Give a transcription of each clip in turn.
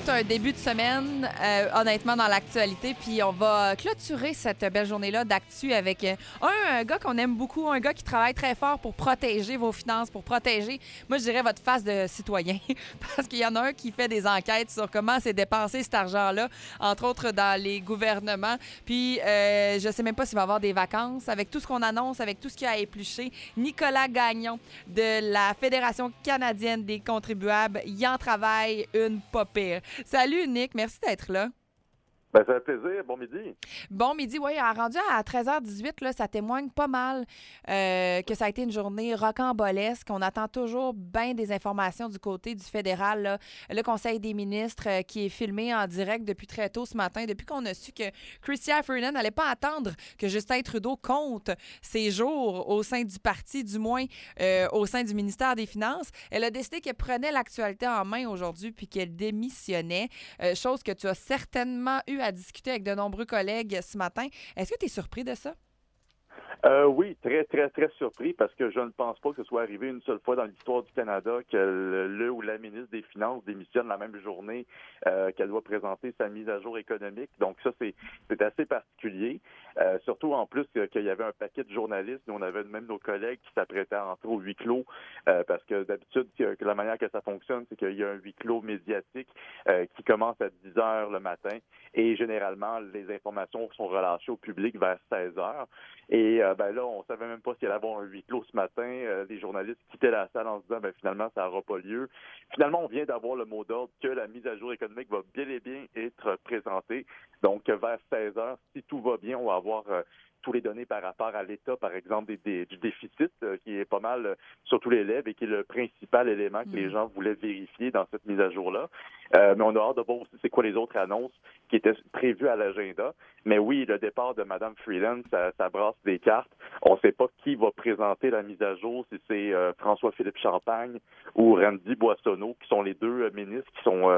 un début de semaine, honnêtement, dans l'actualité. Puis on va clôturer cette belle journée-là d'actu avec un gars qu'on aime beaucoup, un gars qui travaille très fort pour protéger vos finances, pour protéger, moi, je dirais, votre face de citoyen. Parce qu'il y en a un qui fait des enquêtes sur comment s'est dépensé cet argent-là, entre autres dans les gouvernements. Puis je sais même pas s'il va y avoir des vacances. Avec tout ce qu'on annonce, avec tout ce qui a épluché, Nicolas Gagnon de la Fédération canadienne des contribuables, il en travaille une pas pire. Salut, Nick. Merci d'être là. Ben, ça fait plaisir. Bon midi. Bon midi, oui. Rendu à 13h18, là, ça témoigne pas mal que ça a été une journée rocambolesque. On attend toujours bien des informations du côté du fédéral. Là. Le Conseil des ministres qui est filmé en direct depuis très tôt ce matin, depuis qu'on a su que Chrystia Freeland n'allait pas attendre que Justin Trudeau compte ses jours au sein du parti, du moins au sein du ministère des Finances. Elle a décidé qu'elle prenait l'actualité en main aujourd'hui puis qu'elle démissionnait, chose que tu as certainement eu à discuter avec de nombreux collègues ce matin. Est-ce que tu es surpris de ça? Oui, très, très, très surpris parce que je ne pense pas que ce soit arrivé une seule fois dans l'histoire du Canada que le ou la ministre des Finances démissionne la même journée qu'elle doit présenter sa mise à jour économique. Donc ça, c'est assez particulier. Surtout en plus qu'il y avait un paquet de journalistes. Nous, on avait même nos collègues qui s'apprêtaient à entrer au huis clos parce que d'habitude, que la manière que ça fonctionne, c'est qu'il y a un huis clos médiatique qui commence à 10 heures le matin et généralement, les informations sont relâchées au public vers 16 heures. Et là, on savait même pas s'il allait y avoir un huis clos ce matin. Les journalistes quittaient la salle en se disant finalement, ça n'aura pas lieu. Finalement, on vient d'avoir le mot d'ordre que la mise à jour économique va bel et bien être présentée. Donc, vers 16 heures, si tout va bien, on va avoir tous les données par rapport à l'état, par exemple, du déficit, qui est pas mal sur tous les lèvres et qui est le principal élément que les gens voulaient vérifier dans cette mise à jour-là. Mais on a hâte de voir aussi c'est quoi les autres annonces qui étaient prévues à l'agenda. Mais oui, le départ de Mme Freeland, ça brasse des cartes. On ne sait pas qui va présenter la mise à jour, si c'est François-Philippe Champagne ou Randy Boissonneau, qui sont les deux ministres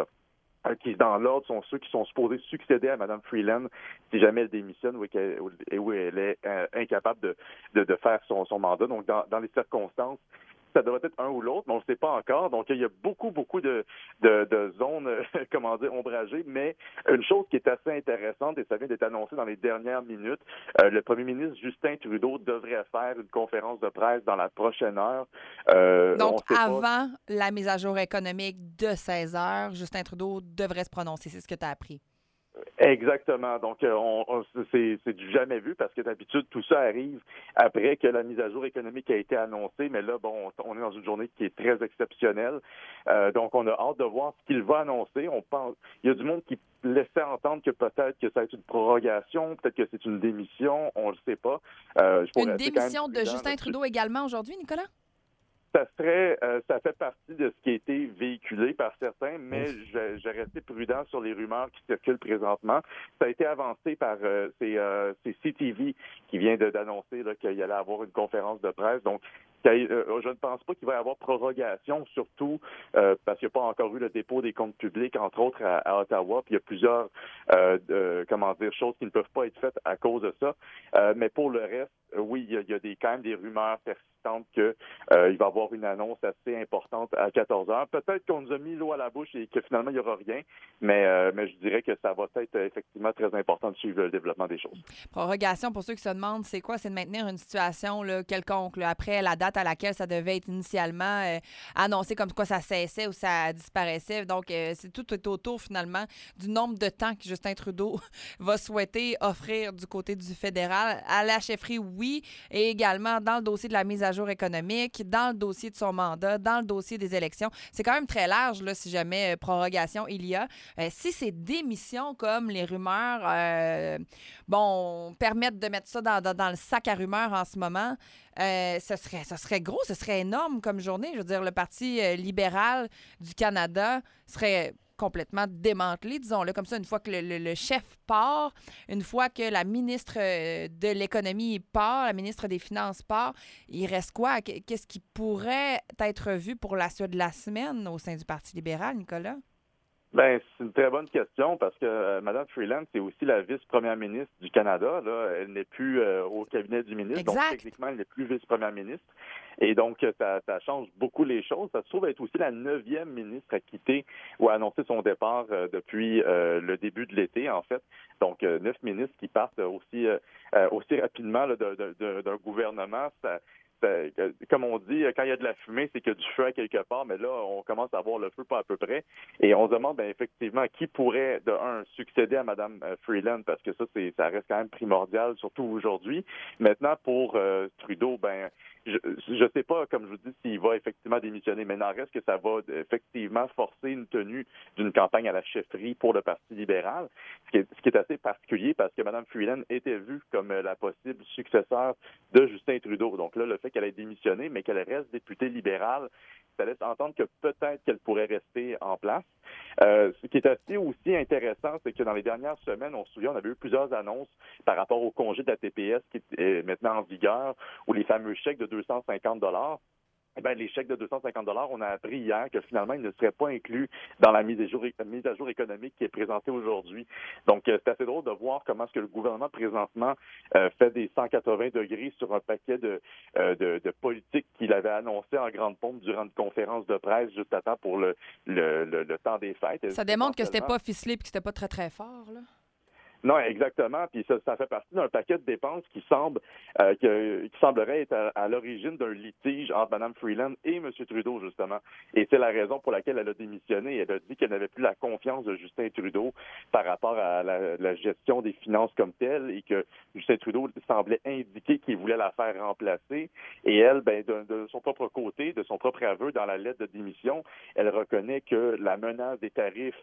qui, dans l'ordre, sont ceux qui sont supposés succéder à Mme Freeland si jamais elle démissionne ou elle est incapable de faire son mandat. Donc, dans les circonstances, ça devrait être un ou l'autre, mais on ne sait pas encore. Donc, il y a beaucoup de zones, ombragées. Mais une chose qui est assez intéressante, et ça vient d'être annoncé dans les dernières minutes, le premier ministre Justin Trudeau devrait faire une conférence de presse dans la prochaine heure. Donc, avant la mise à jour économique de 16 heures, Justin Trudeau devrait se prononcer. C'est ce que tu as appris. Exactement. Donc, c'est du jamais vu parce que d'habitude, tout ça arrive après que la mise à jour économique a été annoncée. Mais là, on est dans une journée qui est très exceptionnelle. Donc, on a hâte de voir ce qu'il va annoncer. Il y a du monde qui laissait entendre que peut-être que ça va être une prorogation, peut-être que c'est une démission, on le sait pas. Une démission de Justin Trudeau également aujourd'hui, Nicolas? Ça fait partie de ce qui a été véhiculé par certains, mais j'ai resté prudent sur les rumeurs qui circulent présentement. Ça a été avancé par c'est CTV qui vient d'annoncer qu'il allait avoir une conférence de presse. Donc, je ne pense pas qu'il va y avoir prorogation, surtout parce qu'il n'y a pas encore eu le dépôt des comptes publics, entre autres à Ottawa. Puis il y a plusieurs choses qui ne peuvent pas être faites à cause de ça. Mais pour le reste, oui, il y a quand même des rumeurs persistantes qu'il va y avoir une annonce assez importante à 14 heures. Peut-être qu'on nous a mis l'eau à la bouche et que finalement, il n'y aura rien, mais je dirais que ça va être effectivement très important de suivre le développement des choses. Prorogation, pour ceux qui se demandent, c'est quoi? C'est de maintenir une situation quelconque après la date à laquelle ça devait être initialement annoncé comme quoi ça cessait ou ça disparaissait. Donc, tout est autour, finalement, du nombre de temps que Justin Trudeau va souhaiter offrir du côté du fédéral. À la chefferie, oui, et également dans le dossier de la mise à jour économique, dans le dossier de son mandat, dans le dossier des élections. C'est quand même très large, là, si jamais prorogation il y a. Si c'est démission, comme les rumeurs permettent de mettre ça dans le sac à rumeurs en ce moment, ce serait gros, ce serait énorme comme journée. Je veux dire, le Parti libéral du Canada serait complètement démantelé, disons-le comme ça, une fois que le chef part, une fois que la ministre de l'Économie part, la ministre des Finances part, il reste quoi? Qu'est-ce qui pourrait être vu pour la suite de la semaine au sein du Parti libéral, Nicolas? Ben, c'est une très bonne question parce que Mme Freeland, c'est aussi la vice-première ministre du Canada. Là. Elle n'est plus au cabinet du ministre, Exact. donc techniquement, elle n'est plus vice-première ministre. Et donc, ça change beaucoup les choses. Ça se trouve être aussi la 9e ministre à quitter ou à annoncer son départ depuis le début de l'été, en fait. Donc, 9 ministres qui partent aussi rapidement là, d'un gouvernement. Comme on dit, quand il y a de la fumée, c'est qu'il y a du feu à quelque part, mais là, on commence à voir le feu pas à peu près. Et on se demande, effectivement, qui pourrait, de un, succéder à Mme Freeland, parce que ça reste quand même primordial, surtout aujourd'hui. Maintenant, pour Trudeau, je ne sais pas, comme je vous dis, s'il va effectivement démissionner, mais il n'en reste que ça va effectivement forcer une tenue d'une campagne à la chefferie pour le Parti libéral, ce qui est assez particulier parce que Mme Freeland était vue comme la possible successeur de Justin Trudeau. Donc là, le fait qu'elle ait démissionné, mais qu'elle reste députée libérale, ça laisse entendre que peut-être qu'elle pourrait rester en place. Ce qui est assez aussi intéressant, c'est que dans les dernières semaines, on se souvient, on avait eu plusieurs annonces par rapport au congé de la TPS qui est maintenant en vigueur, ou les fameux chèques de 250 $. Les chèques de 250 $, on a appris hier que finalement, ils ne seraient pas inclus dans la mise à jour économique qui est présentée aujourd'hui. Donc, c'est assez drôle de voir comment est-ce que le gouvernement, présentement, fait des 180 degrés sur un paquet de politiques qu'il avait annoncé en grande pompe durant une conférence de presse juste à temps pour le temps des fêtes. Ça démontre que c'était pas ficelé et que c'était pas très, très fort, là. Non, exactement. Puis ça fait partie d'un paquet de dépenses qui semblerait être à l'origine d'un litige entre Mme Freeland et M. Trudeau, justement. Et c'est la raison pour laquelle elle a démissionné. Elle a dit qu'elle n'avait plus la confiance de Justin Trudeau par rapport à la gestion des finances comme telle et que Justin Trudeau semblait indiquer qu'il voulait la faire remplacer. Et elle, de son propre côté, de son propre aveu dans la lettre de démission, elle reconnaît que la menace des tarifs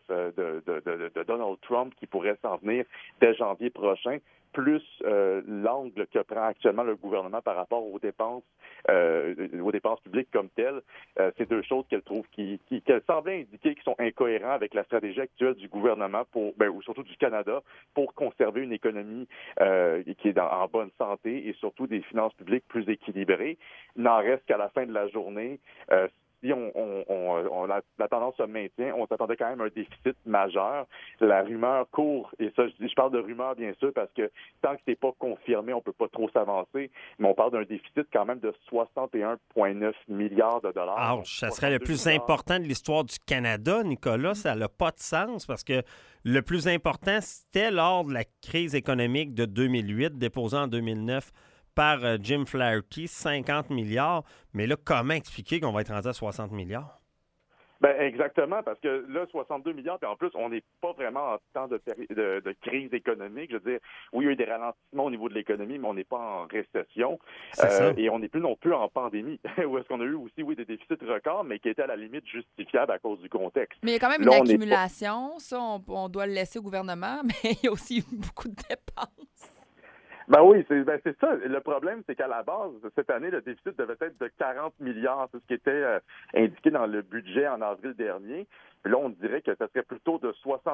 de Donald Trump qui pourrait s'en venir dès janvier prochain, plus l'angle que prend actuellement le gouvernement par rapport aux dépenses publiques comme telles, c'est deux choses qu'elle trouve qu'elle semblait indiquer qui sont incohérents avec la stratégie actuelle du gouvernement ou surtout du Canada pour conserver une économie qui est en bonne santé et surtout des finances publiques plus équilibrées. Il n'en reste qu'à la fin de la journée, si la tendance se maintient, on s'attendait quand même à un déficit majeur. La rumeur court, et ça, je parle de rumeur bien sûr, parce que tant que c'est pas confirmé, on peut pas trop s'avancer, mais on parle d'un déficit quand même de 61,9 milliards de dollars. Ouch, ça serait le plus important de l'histoire du Canada, Nicolas. Ça n'a pas de sens parce que le plus important, c'était lors de la crise économique de 2008, déposée en 2009 par Jim Flaherty, 50 milliards. Mais là, comment expliquer qu'on va être rendu à 60 milliards? Exactement, parce que là, 62 milliards, puis en plus, on n'est pas vraiment en temps de crise économique. Je veux dire, oui, il y a eu des ralentissements au niveau de l'économie, mais on n'est pas en récession. Et on n'est plus non plus en pandémie, où est-ce qu'on a eu aussi, oui, des déficits records, mais qui étaient à la limite justifiables à cause du contexte. Mais il y a quand même une accumulation, ça, on doit le laisser au gouvernement, mais il y a aussi beaucoup de dépenses. Oui, c'est ça. Le problème, c'est qu'à la base, cette année, le déficit devait être de 40 milliards. C'est ce qui était indiqué dans le budget en avril dernier. Puis là, on dirait que ça serait plutôt de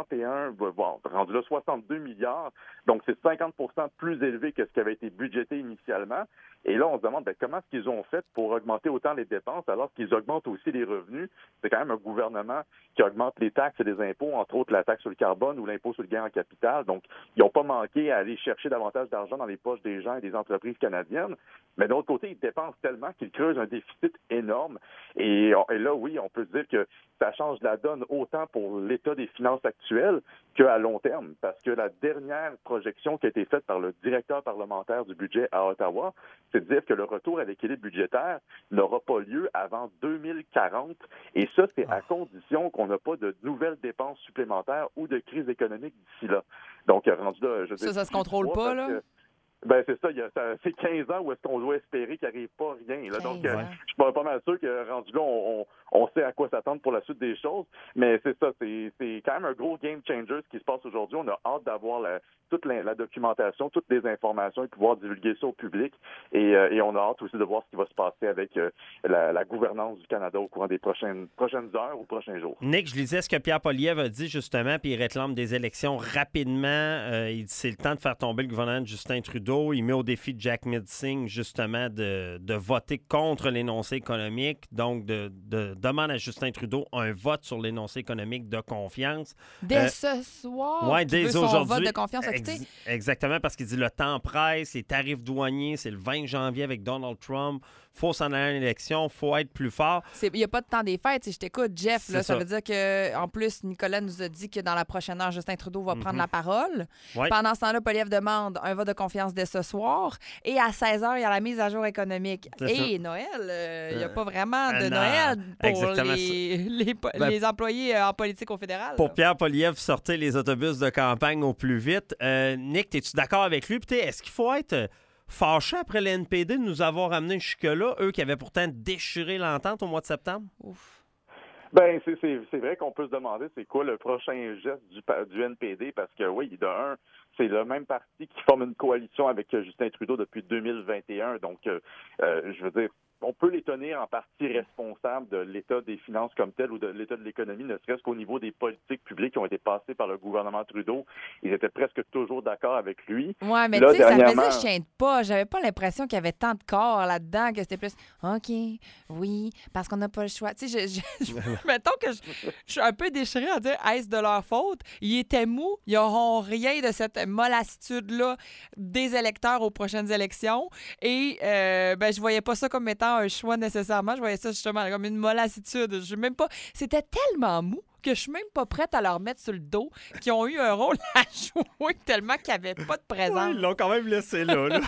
rendu là 62 milliards. Donc, c'est 50 % plus élevé que ce qui avait été budgété initialement. Et là, on se demande comment est-ce qu'ils ont fait pour augmenter autant les dépenses alors qu'ils augmentent aussi les revenus. C'est quand même un gouvernement qui augmente les taxes et les impôts, entre autres la taxe sur le carbone ou l'impôt sur le gain en capital. Donc, ils n'ont pas manqué à aller chercher davantage d'argent dans les poches des gens et des entreprises canadiennes. Mais de l'autre côté, ils dépensent tellement qu'ils creusent un déficit énorme. Et là, oui, on peut se dire que ça change la donne autant pour l'état des finances actuelles qu'à long terme. Parce que la dernière projection qui a été faite par le directeur parlementaire du budget à Ottawa, c'est de dire que le retour à l'équilibre budgétaire n'aura pas lieu avant 2040. Et ça, c'est à condition qu'on n'a pas de nouvelles dépenses supplémentaires ou de crise économique d'ici là. Donc, rendu là, je veux dire, ça se contrôle pas, là? C'est ça, c'est 15 ans où est-ce qu'on doit espérer qu'il n'arrive pas rien. Là. Donc, je suis pas mal sûr que rendu là, on sait à quoi s'attendre pour la suite des choses. Mais c'est ça, c'est quand même un gros game changer ce qui se passe aujourd'hui. On a hâte d'avoir toute la documentation, toutes les informations et pouvoir divulguer ça au public. Et on a hâte aussi de voir ce qui va se passer avec la gouvernance du Canada au courant des prochaines heures ou prochains jours. Nick, je lisais ce que Pierre Poilievre a dit justement, puis il réclame des élections rapidement. Il dit c'est le temps de faire tomber le gouvernement de Justin Trudeau. Trudeau. Il met au défi Jack Midsing, justement, de voter contre l'énoncé économique. Donc, demande à Justin Trudeau un vote sur l'énoncé économique de confiance. Dès ce soir, oui, dès son aujourd'hui. vote de confiance Exactement, parce qu'il dit le temps presse, les tarifs douaniers, c'est le 20 janvier avec Donald Trump. Il faut s'en aller à l'élection, il faut être plus fort. Il n'y a pas de temps des fêtes. Si je t'écoute, Jeff, là, ça veut dire qu'en plus, Nicolas nous a dit que dans la prochaine heure, Justin Trudeau va prendre la parole. Ouais. Pendant ce temps-là, Poilievre demande un vote de confiance dès ce soir. Et à 16h, il y a la mise à jour économique. Et Noël, il n'y a pas vraiment de Noël pour les employés en politique au fédéral. Pour Pierre Poilievre, sortir les autobus de campagne au plus vite. Nick, es-tu d'accord avec lui? Puis est-ce qu'il faut être fâché après le NPD de nous avoir amenés jusque-là, eux qui avaient pourtant déchiré l'entente au mois de septembre? Ouf. Ben, c'est vrai qu'on peut se demander c'est quoi le prochain geste du NPD, parce que oui, de un, c'est le même parti qui forme une coalition avec Justin Trudeau depuis 2021. Donc, je veux dire, on peut les tenir en partie responsables de l'état des finances comme tel ou de l'état de l'économie, ne serait-ce qu'au niveau des politiques publiques qui ont été passées par le gouvernement Trudeau. Ils étaient presque toujours d'accord avec lui. Oui, mais tu sais, ça me faisait chien de pas. J'avais pas l'impression qu'il y avait tant de corps là-dedans, que c'était plus « OK, oui, parce qu'on n'a pas le choix. » Tu sais, mettons que je suis un peu déchirée à dire « Est-ce de leur faute? » Ils étaient mous. Ils n'auront rien de cette mollassitude-là des électeurs aux prochaines élections. Et je voyais pas ça comme étant un choix nécessairement. Je voyais ça justement comme une mollassitude. C'était tellement mou que je suis même pas prête à leur mettre sur le dos, qui ont eu un rôle à jouer tellement qu'il n'y avait pas de présence. Oui, ils l'ont quand même laissé là.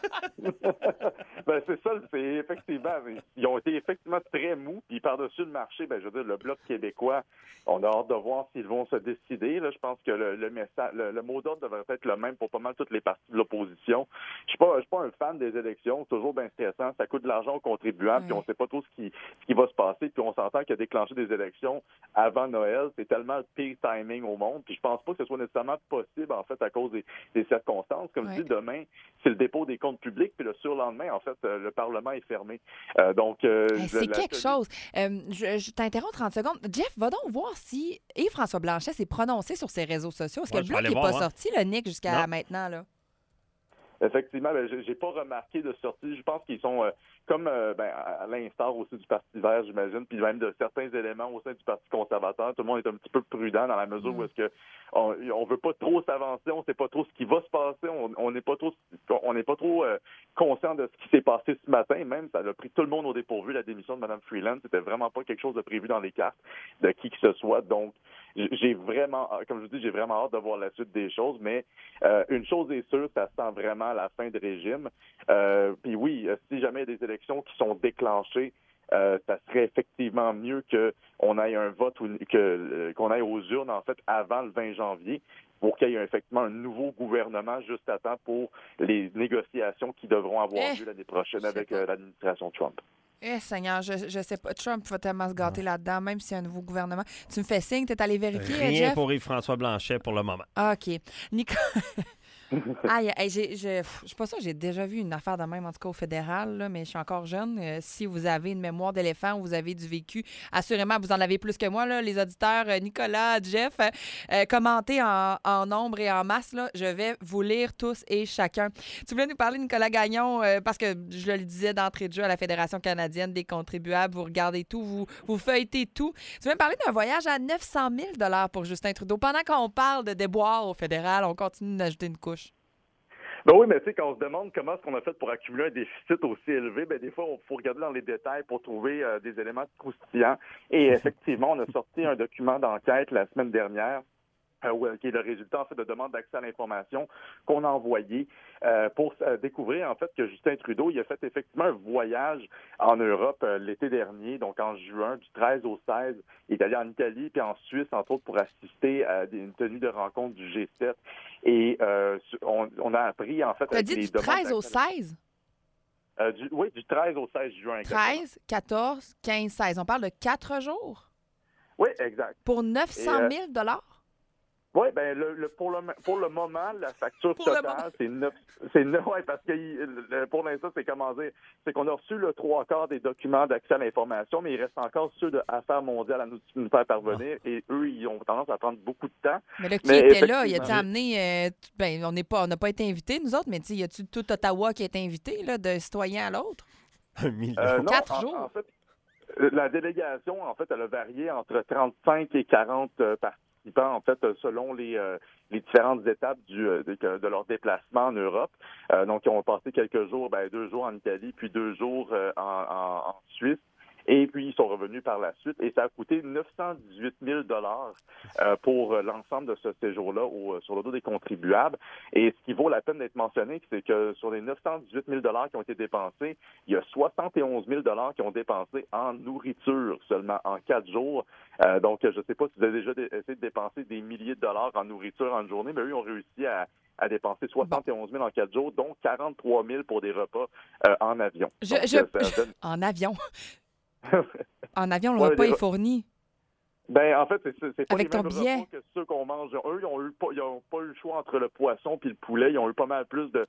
Ben, c'est ça, c'est effectivement. Ils ont été effectivement très mous. Puis par-dessus le marché, je veux dire, le Bloc québécois, on a hâte de voir s'ils vont se décider. Là, je pense que le mot d'ordre devrait être le même pour pas mal toutes les parties de l'opposition. Je suis pas un fan des élections. C'est toujours bien stressant. Ça coûte de l'argent aux contribuables, puis on sait pas trop ce qui va se passer. Puis on s'entend que déclencher des élections avant Noël, c'est tellement le pire timing au monde. Puis je pense pas que ce soit nécessairement possible, en fait, à cause des circonstances. Comme je dis, demain, c'est le dépôt des comptes publics, puis le surlendemain, en fait, le Parlement est fermé. C'est quelque chose. Je t'interromps 30 secondes. Jeff, va donc voir si Yves-François Blanchet s'est prononcé sur ses réseaux sociaux. Est-ce que le Bloc n'est pas sorti, le Nick, jusqu'à maintenant? Là? Effectivement, j'ai pas remarqué de sortie. Je pense qu'ils sont comme à l'instar aussi du Parti vert, j'imagine, puis même de certains éléments au sein du Parti conservateur. Tout le monde est un petit peu prudent dans la mesure où est-ce que on veut pas trop s'avancer, on sait pas trop ce qui va se passer, on n'est pas trop conscient de ce qui s'est passé ce matin. Même ça a pris tout le monde au dépourvu, la démission de Mme Freeland. C'était vraiment pas quelque chose de prévu dans les cartes de qui que ce soit. Donc j'ai vraiment, comme je vous dis, j'ai vraiment hâte de voir la suite des choses, mais une chose est sûre, ça sent vraiment la fin de régime. Puis oui, si jamais il y a des élections qui sont déclenchées, ça serait effectivement mieux qu'on aille un vote ou qu'on aille aux urnes, en fait, avant le 20 janvier, pour qu'il y ait effectivement un nouveau gouvernement juste à temps pour les négociations qui devront avoir lieu l'année prochaine avec l'administration Trump. Seigneur, je sais pas. Trump va tellement se gâter là-dedans, même s'il y a un nouveau gouvernement. Tu me fais signe, tu es allé vérifier, Rien Jeff? pour Yves-François Blanchet pour le moment. OK. Nicolas... je suis pas sûre que j'ai déjà vu une affaire de même, en tout cas au fédéral, là, mais je suis encore jeune. Si vous avez une mémoire d'éléphant ou vous avez du vécu, assurément, vous en avez plus que moi, là, les auditeurs, Nicolas, Jeff, commentez en nombre et en masse. Là, je vais vous lire tous et chacun. Tu voulais nous parler, Nicolas Gagnon, parce que je le disais d'entrée de jeu à la Fédération canadienne des contribuables. Vous regardez tout, vous feuilletez tout. Tu voulais me parler d'un voyage à 900 000 pour Justin Trudeau. Pendant qu'on parle de déboire au fédéral, on continue d'ajouter une couche. Ben oui, mais tu sais, quand on se demande comment est-ce qu'on a fait pour accumuler un déficit aussi élevé, des fois, il faut regarder dans les détails pour trouver des éléments croustillants. Et effectivement, on a sorti un document d'enquête la semaine dernière, qui est le résultat, en fait, de demande d'accès à l'information qu'on a envoyé pour découvrir, en fait, que Justin Trudeau, il a fait effectivement un voyage en Europe l'été dernier, donc en juin, du 13 au 16. Il est allé en Italie puis en Suisse, entre autres, pour assister à une tenue de rencontre du G7. Et on a appris, en fait... Tu as dit du 13 au 16? Du 13 au 16 juin. 13, 14, 15, 16. On parle de 4 jours? Oui, exact. Pour 900 000 ? Oui, ben pour le moment, la facture totale, ouais, parce que pour l'instant, c'est qu'on a reçu le 3/4 des documents d'accès à l'information, mais il reste encore ceux de Affaires mondiales à nous faire parvenir, et eux, ils ont tendance à prendre beaucoup de temps. Mais là, qui était là? Il a-tu amené... on n'a pas été invités, nous autres, mais y a-tu tout Ottawa qui a été invité, là, d'un citoyen à l'autre? 1 million. 4 jours? En fait, la délégation, en fait, elle a varié entre 35 et 40 participants, en fait, selon les différentes étapes de leur déplacement en Europe. Donc, ils ont passé quelques jours, 2 jours en Italie, puis 2 jours en Suisse. Et puis, ils sont revenus par la suite. Et ça a coûté 918 000 pour l'ensemble de ce séjour-là sur le dos des contribuables. Et ce qui vaut la peine d'être mentionné, c'est que sur les 918 000 qui ont été dépensés, il y a 71 000 qui ont dépensé en nourriture seulement en 4 jours. Donc, je ne sais pas si vous avez déjà essayé de dépenser des milliers de dollars en nourriture en une journée, mais eux, ils ont réussi à dépenser 71 000 en 4 jours, dont 43 000 pour des repas en avion. En avion? En avion, le repas est fourni. Ben, en fait, c'est pas avec les mêmes ton billet. repas que ceux qu'on mange. Eux, ils n'ont pas eu le choix entre le poisson puis le poulet. Ils ont eu pas mal plus de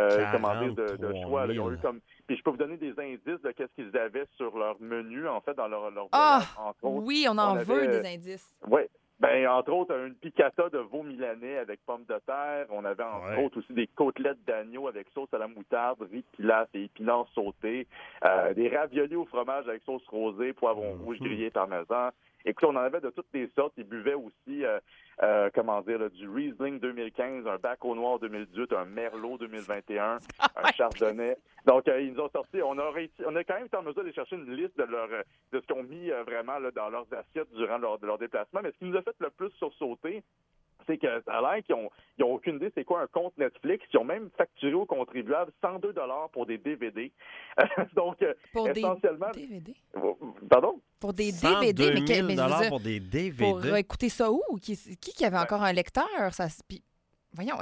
choix. Là. Ils ont eu Puis je peux vous donner des indices de qu'est-ce qu'ils avaient sur leur menu, en fait, dans leur voyage, entre autres. Oui, on veut des indices. Oui. Ben, entre autres, une piccata de veau milanais avec pommes de terre. On avait, entre autres, aussi des côtelettes d'agneau avec sauce à la moutarde, riz pilaf et épinards sautés, des raviolis au fromage avec sauce rosée, poivron rouge grillé parmesan. Écoute, on en avait de toutes les sortes. Ils buvaient aussi, du Riesling 2015, un Bac au Noir 2018, un Merlot 2021, un Chardonnay. Donc, ils nous ont sorti. On a quand même été en mesure d'aller chercher une liste de ce qu'ils ont mis vraiment là, dans leurs assiettes durant leur déplacement. Mais ce qui nous a fait le plus sursauter, c'est que ça a l'air qu'ils n'ont aucune idée c'est quoi un compte Netflix. Ils ont même facturé aux contribuables 102 $ pour des DVD. Donc, pour essentiellement... des DVD? Pardon? Pour des DVD? Mais 102 000 pour des DVD? Pour écouter ça où? Qui avait encore un lecteur? Voyons.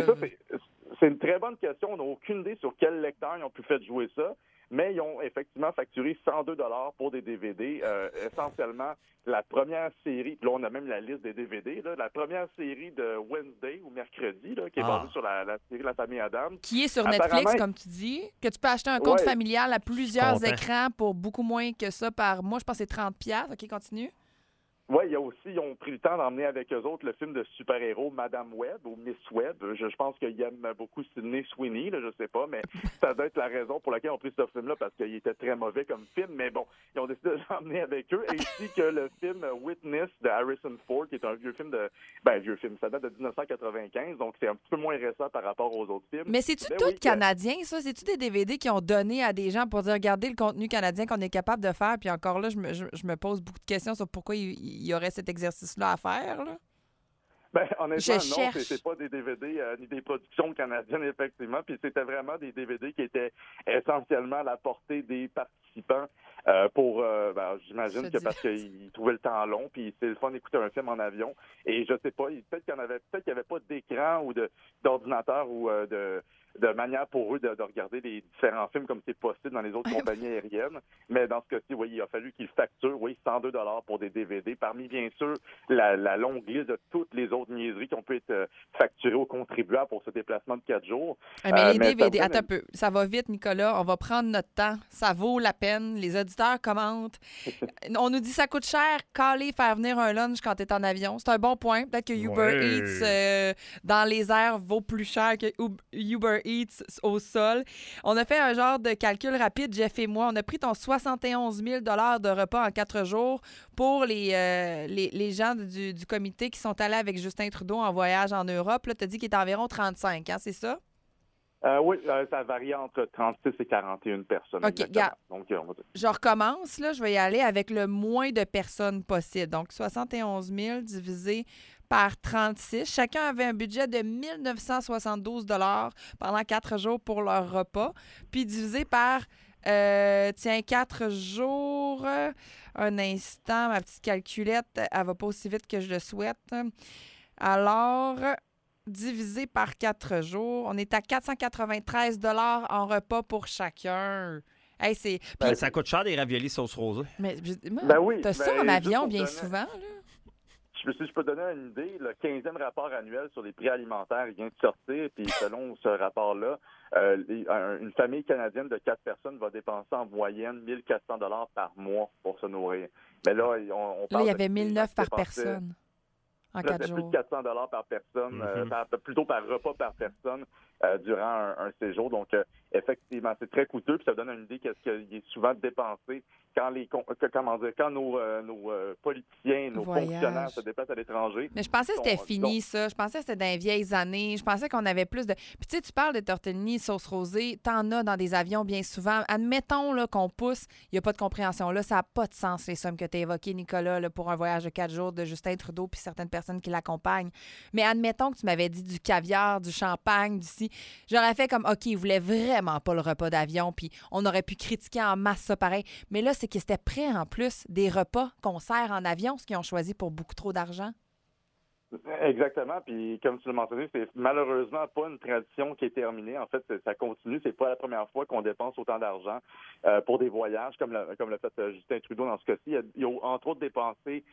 C'est une très bonne question. On n'a aucune idée sur quel lecteur ils ont pu faire jouer ça. Mais ils ont effectivement facturé 102 $ pour des DVD. Essentiellement, la première série, puis là, on a même la liste des DVD, là, la première série de Wednesday ou mercredi, là, qui est basée sur la série La Famille Adams. Qui est sur Netflix, comme tu dis, que tu peux acheter un compte familial à plusieurs écrans pour beaucoup moins que ça par mois. Je pense que c'est 30$. OK, continue. Oui, ils ont pris le temps d'emmener avec eux autres le film de super-héros Madame Web ou Miss Web. Je pense qu'ils aiment beaucoup Sydney Sweeney, là, je sais pas, mais ça doit être la raison pour laquelle ils ont pris ce film-là, parce qu'il était très mauvais comme film. Mais bon, ils ont décidé de l'emmener avec eux, ainsi que le film Witness de Harrison Ford, qui est un vieux film ça date de 1995, donc c'est un petit peu moins récent par rapport aux autres films. Mais c'est-tu tout canadien, ça? C'est-tu des DVD qui ont donné à des gens pour dire, regardez le contenu canadien qu'on est capable de faire? Puis encore là, je me pose beaucoup de questions sur pourquoi il y aurait cet exercice-là à faire, là? Ben, honnêtement, non, c'est pas des DVD ni des productions canadiennes, effectivement. Puis c'était vraiment des DVD qui étaient essentiellement à la portée des participants j'imagine que parce qu'ils trouvaient le temps long, puis c'est le fun d'écouter un film en avion. Et je sais pas, peut-être qu'il y avait pas d'écran ou d'ordinateur ou de manière pour eux de regarder les différents films comme c'est possible dans les autres compagnies aériennes. Mais dans ce cas-ci, oui, il a fallu qu'ils facturent, 102 $ pour des DVD. Parmi, bien sûr, la longue liste de toutes les autres niaiseries qui ont pu être facturées aux contribuables pour ce déplacement de 4 jours. Mais les DVD, attends un peu. Ça va vite, Nicolas. On va prendre notre temps. Ça vaut la peine. Les auditeurs commentent. On nous dit ça coûte cher, caler, faire venir un lunch quand tu es en avion. C'est un bon point. Peut-être que Uber Eats dans les airs vaut plus cher que Uber Eats au sol. On a fait un genre de calcul rapide, Jeff et moi. On a pris ton 71 000 $ de repas en 4 jours pour les gens du comité qui sont allés avec Justin Trudeau en voyage en Europe. Là, tu as dit qu'il est environ 35, hein, c'est ça? Oui, ça varie entre 36 et 41 personnes. OK, regarde. Donc, je recommence, là. Je vais y aller avec le moins de personnes possible. Donc, 71 000 divisé par 36. Chacun avait un budget de 1 972 $ pendant 4 jours pour leur repas. Puis divisé par, 4 jours. Un instant, ma petite calculette, elle va pas aussi vite que je le souhaite. Alors, divisé par 4 jours, on est à 493 $ en repas pour chacun. Hey, ça coûte cher des raviolis sauce rosée. Mais oui. t'as ça en avion bien souvent, là? si je peux donner une idée, le 15e rapport annuel sur les prix alimentaires vient de sortir, puis selon ce rapport-là, une famille canadienne de 4 personnes va dépenser en moyenne 1 400 $ par mois pour se nourrir. Mais là, on parle Là, il y avait 1 900 par dépenser personne en 4 jours. plus de 400 $ par personne, plutôt par repas par personne durant un séjour. Donc, effectivement, c'est très coûteux. Puis ça donne une idée qu'est-ce qu'il est souvent dépensé quand nos politiciens, nos fonctionnaires se déplacent à l'étranger. Mais je pensais que c'était fini, ça. Je pensais que c'était dans les vieilles années. Je pensais qu'on avait plus de... Puis tu sais, tu parles de tortellini, sauce rosée. T'en as dans des avions bien souvent. Admettons là, qu'on pousse. Il n'y a pas de compréhension. Là, ça n'a pas de sens, les sommes que tu as évoquées, Nicolas, là, pour un voyage de 4 jours de Justin Trudeau puis certaines personnes qui l'accompagnent. Mais admettons que tu m'avais dit du caviar, du champagne, d'ici. J'aurais fait comme, OK, il voulait vraiment pas le repas d'avion, puis on aurait pu critiquer en masse ça pareil. Mais là, c'est que c'était prêt en plus des repas qu'on sert en avion, ce qu'ils ont choisi pour beaucoup trop d'argent. Exactement. Puis, comme tu l'as mentionné, c'est malheureusement pas une tradition qui est terminée. En fait, ça continue. C'est pas la première fois qu'on dépense autant d'argent pour des voyages, comme l'a fait Justin Trudeau dans ce cas-ci. Il a entre autres dépensé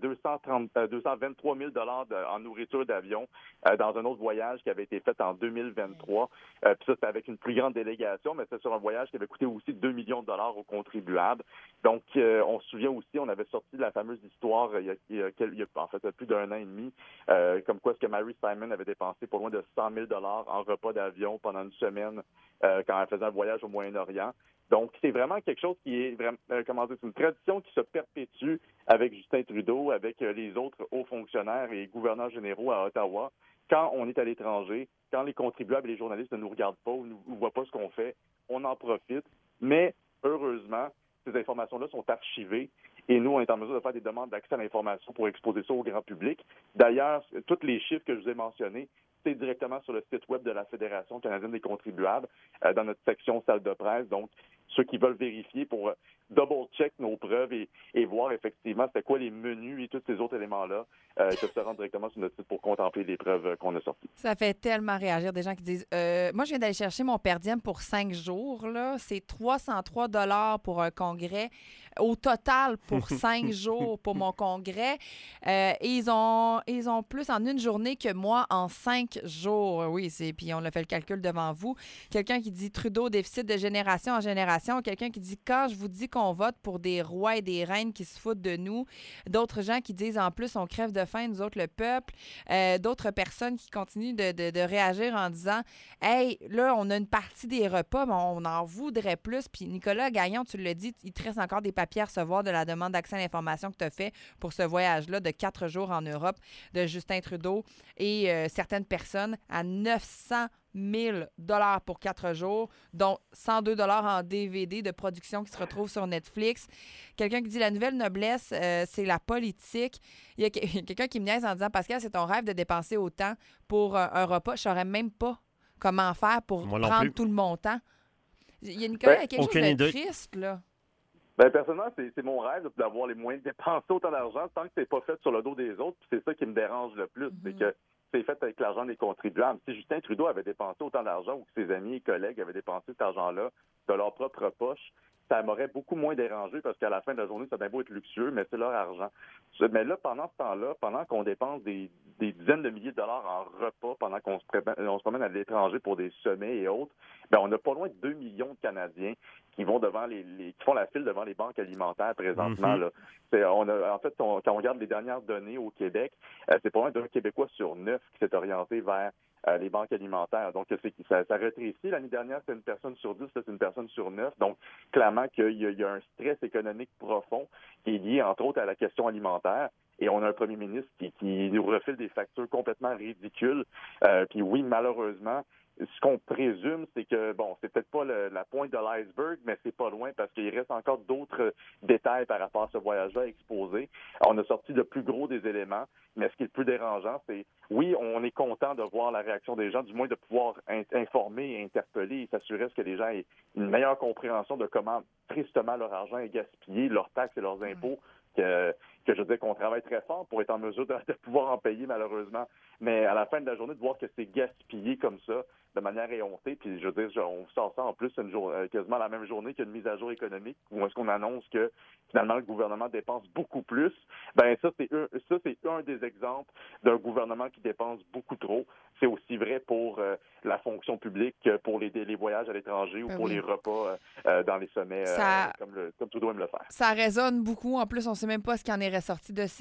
223 000 $ en nourriture d'avion dans un autre voyage qui avait été fait en 2023. Puis ça, c'était avec une plus grande délégation, mais c'était sur un voyage qui avait coûté aussi 2 millions de $ aux contribuables. Donc, on se souvient aussi, on avait sorti la fameuse histoire il y a en fait plus d'1 an et demi, comme quoi ce que Mary Simon avait dépensé pour loin de 100 000 $ en repas d'avion pendant une semaine quand elle faisait un voyage au Moyen-Orient. Donc, c'est vraiment quelque chose qui est vraiment, c'est une tradition qui se perpétue avec Justin Trudeau, avec les autres hauts fonctionnaires et gouverneurs généraux à Ottawa. Quand on est à l'étranger, quand les contribuables et les journalistes ne nous regardent pas ou ne voient pas ce qu'on fait, on en profite. Mais, heureusement, ces informations-là sont archivées et nous, on est en mesure de faire des demandes d'accès à l'information pour exposer ça au grand public. D'ailleurs, tous les chiffres que je vous ai mentionnés, c'est directement sur le site web de la Fédération canadienne des contribuables, dans notre section salle de presse. Donc, ceux qui veulent vérifier pour double-check nos preuves et voir effectivement c'était quoi les menus et tous ces autres éléments-là, peuvent se rendre directement sur notre site pour contempler les preuves qu'on a sorties. Ça fait tellement réagir des gens qui disent moi, je viens d'aller chercher mon per diem pour 5 jours. Là. C'est 303 $ pour un congrès. Au total, pour 5 jours pour mon congrès. Et ils ont plus en une journée que moi en 5 jours. Oui, puis on a fait le calcul devant vous. Quelqu'un qui dit Trudeau, déficit de génération en génération. Quelqu'un qui dit quand je vous dis qu'on vote pour des rois et des reines qui se foutent de nous. D'autres gens qui disent en plus on crève de faim, nous autres le peuple. D'autres personnes qui continuent de réagir en disant hey, là, on a une partie des repas, mais on en voudrait plus. Puis Nicolas Gagnon, tu l'as dit, il te reste encore des papiers à recevoir de la demande d'accès à l'information que tu as fait pour ce voyage-là de 4 jours en Europe de Justin Trudeau et certaines personnes à 900 000 $ pour 4 jours, dont 102 $ en DVD de production qui se retrouve sur Netflix. Quelqu'un qui dit la nouvelle noblesse, c'est la politique. Il y a quelqu'un qui me niaise en disant Pascal, c'est ton rêve de dépenser autant pour un repas. Je ne saurais même pas comment faire pour prendre tout le montant. Il y a Nicolas, il y a quelque chose de triste, là. Personnellement, c'est mon rêve d'avoir les moyens de dépenser autant d'argent tant que c'est pas fait sur le dos des autres. Puis c'est ça qui me dérange le plus, c'est que c'est fait avec l'argent des contribuables. Si Justin Trudeau avait dépensé autant d'argent ou que ses amis et collègues avaient dépensé cet argent-là de leur propre poche, ça m'aurait beaucoup moins dérangé parce qu'à la fin de la journée, ça a bien beau être luxueux, mais c'est leur argent. Mais là, pendant ce temps-là, pendant qu'on dépense des dizaines de milliers de dollars en repas, pendant qu'on se promène à l'étranger pour des sommets et autres, on a pas loin de 2 millions de Canadiens qui vont qui font la file devant les banques alimentaires présentement. Là. Quand on regarde les dernières données au Québec, c'est pas loin d'un Québécois sur 9 qui s'est orienté vers les banques alimentaires. Donc, ça rétrécit. L'année dernière, c'était une personne sur 10, c'est une personne sur 9. Donc, clairement qu'il y a un stress économique profond qui est lié, entre autres, à la question alimentaire. Et on a un premier ministre qui nous refile des factures complètement ridicules. Puis oui, malheureusement, ce qu'on présume, c'est que, c'est peut-être pas la pointe de l'iceberg, mais c'est pas loin parce qu'il reste encore d'autres détails par rapport à ce voyage-là à exposer. On a sorti le plus gros des éléments, mais ce qui est le plus dérangeant, c'est, oui, on est content de voir la réaction des gens, du moins de pouvoir informer et interpeller et s'assurer que les gens aient une meilleure compréhension de comment tristement leur argent est gaspillé, leurs taxes et leurs impôts, que je veux dire qu'on travaille très fort pour être en mesure de pouvoir en payer, malheureusement. Mais à la fin de la journée, de voir que c'est gaspillé comme ça, manière éhontée. Puis je veux dire, on sort ça en plus quasiment la même journée qu'une mise à jour économique où est-ce qu'on annonce que finalement le gouvernement dépense beaucoup plus. Ben ça c'est un des exemples d'un gouvernement qui dépense beaucoup trop. C'est aussi vrai pour la fonction publique, pour les voyages à l'étranger ou pour les repas dans les sommets, comme Trudeau aime le faire. Ça résonne beaucoup. En plus, on ne sait même pas ce qui en est ressorti de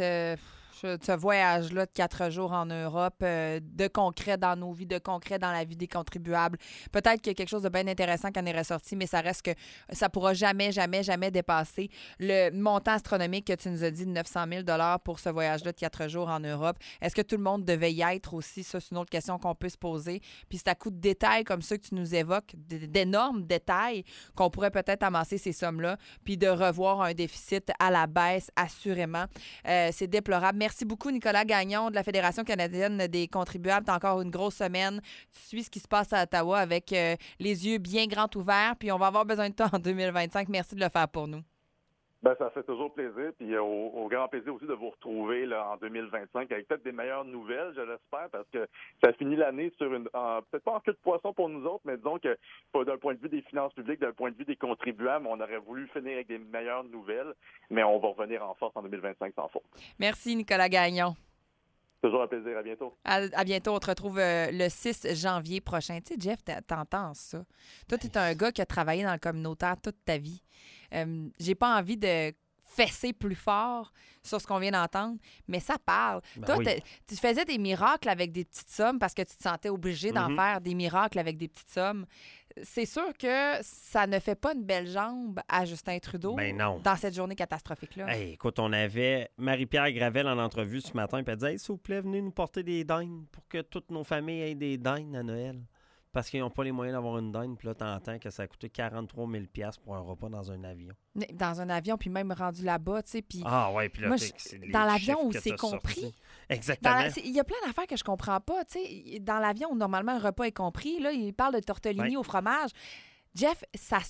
ce voyage-là de 4 jours en Europe, de concret dans nos vies, de concret dans la vie des contribuables. Peut-être qu'il y a quelque chose de bien intéressant qui en est ressorti, mais ça reste que ça ne pourra jamais, jamais, jamais dépasser le montant astronomique que tu nous as dit de 900 000 $ pour ce voyage-là de 4 jours en Europe. Est-ce que tout le monde devait y être aussi? Ça, c'est une autre question qu'on peut se poser. Puis c'est à coup de détails comme ça que tu nous évoques, d'énormes détails, qu'on pourrait peut-être amasser ces sommes-là, puis de revoir un déficit à la baisse, assurément. C'est déplorable. Merci beaucoup, Nicolas Gagnon de la Fédération canadienne des contribuables. Tu as encore une grosse semaine. Tu suis ce qui se passe à Ottawa avec les yeux bien grands ouverts, puis on va avoir besoin de toi en 2025. Merci de le faire pour nous. Ben, ça fait toujours plaisir, puis au grand plaisir aussi de vous retrouver là, en 2025 avec peut-être des meilleures nouvelles, je l'espère, parce que ça finit l'année sur peut-être pas en queue de poisson pour nous autres, mais disons que d'un point de vue des finances publiques, d'un point de vue des contribuables, on aurait voulu finir avec des meilleures nouvelles, mais on va revenir en force en 2025 sans faute. Merci, Nicolas Gagnon. Toujours un plaisir. À bientôt. À bientôt. On te retrouve le 6 janvier prochain. Tu sais, Jeff, t'entends ça. Toi, t'es un gars qui a travaillé dans le communautaire toute ta vie. J'ai pas envie de fesser plus fort sur ce qu'on vient d'entendre, mais ça parle. Toi, tu faisais des miracles avec des petites sommes parce que tu te sentais obligé d'en faire des miracles avec des petites sommes. C'est sûr que ça ne fait pas une belle jambe à Justin Trudeau dans cette journée catastrophique-là. Hey, écoute, on avait Marie-Pierre Gravel en entrevue ce matin, puis elle disait « Hey, s'il vous plaît, venez nous porter des dindes pour que toutes nos familles aient des dindes à Noël. » Parce qu'ils n'ont pas les moyens d'avoir une dinde, puis là, t'entends que ça a coûté 43 000 $ pour un repas dans un avion. Dans un avion, puis même rendu là-bas, tu sais, puis... Ah ouais, puis là, dans l'avion où c'est compris. Sorti. Exactement. Il y a plein d'affaires que je comprends pas, tu sais. Dans l'avion où normalement le repas est compris, là, il parle de tortellini au fromage. Jeff, ça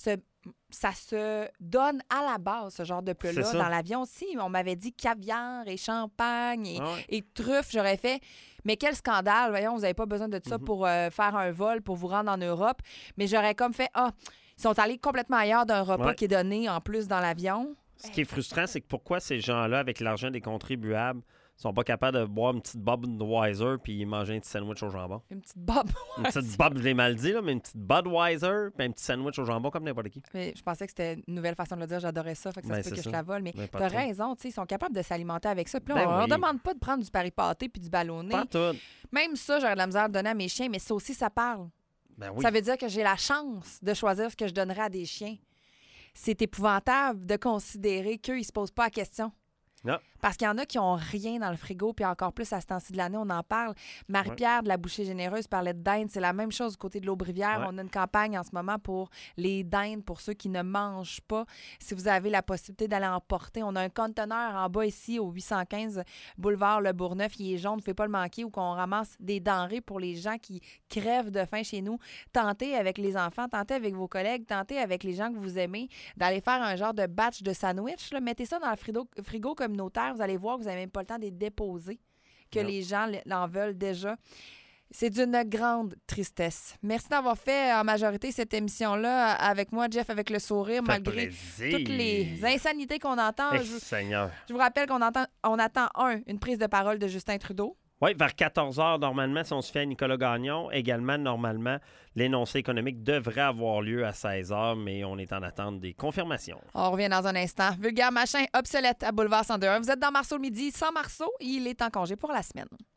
se donne à la base, ce genre de plat-là. Dans l'avion aussi, on m'avait dit caviar et champagne et truffes. J'aurais fait... Mais quel scandale, voyons, vous n'avez pas besoin de ça pour faire un vol, pour vous rendre en Europe. Mais j'aurais comme fait, ils sont allés complètement ailleurs d'un repas qui est donné en plus dans l'avion. Ce qui est frustrant, c'est que pourquoi ces gens-là, avec l'argent des contribuables, sont pas capables de boire une petite Budweiser puis manger un petit sandwich au jambon. Une petite Bob. Une petite Bob, je l'ai mal dit, là, mais une petite Budweiser puis un petit sandwich au jambon comme n'importe qui. Mais je pensais que c'était une nouvelle façon de le dire. J'adorais ça. Fait que ça se peut que je la vole. Mais t'as raison. Ils sont capables de s'alimenter avec ça. Puis là, on leur demande pas de prendre du Paris-pâté puis du ballonné. Pas tout. Même ça, j'aurais de la misère à donner à mes chiens. Mais ça aussi, ça parle. Ça veut dire que j'ai la chance de choisir ce que je donnerais à des chiens. C'est épouvantable de considérer qu'eux, ils se posent pas la question. Non. Parce qu'il y en a qui n'ont rien dans le frigo, puis encore plus à ce temps-ci de l'année, on en parle. Marie-Pierre de la Bouchée Généreuse parlait de dinde. C'est la même chose du côté de l'Aubrivière. On a une campagne en ce moment pour les dindes, pour ceux qui ne mangent pas. Si vous avez la possibilité d'aller en porter, on a un conteneur en bas ici, au 815 boulevard Le Bourgneuf. Il est jaune, ne fait pas le manquer, où on ramasse des denrées pour les gens qui crèvent de faim chez nous. Tentez avec les enfants, tentez avec vos collègues, tentez avec les gens que vous aimez d'aller faire un genre de batch de sandwich. Là. Mettez ça dans le frigo communautaire. Vous allez voir que vous n'avez même pas le temps de les déposer, que les gens l'en veulent déjà. C'est d'une grande tristesse. Merci d'avoir fait en majorité cette émission-là avec moi, Jeff, avec le sourire, malgré toutes les insanités qu'on entend. Je vous rappelle qu'on attend une prise de parole de Justin Trudeau. Oui, vers 14 h normalement, si on se fait à Nicolas Gagnon. Également, normalement, l'énoncé économique devrait avoir lieu à 16 h, mais on est en attente des confirmations. On revient dans un instant. Vulgaire machin obsolète à Boulevard 102.1. Vous êtes dans Marceau le midi. Sans Marceau, il est en congé pour la semaine.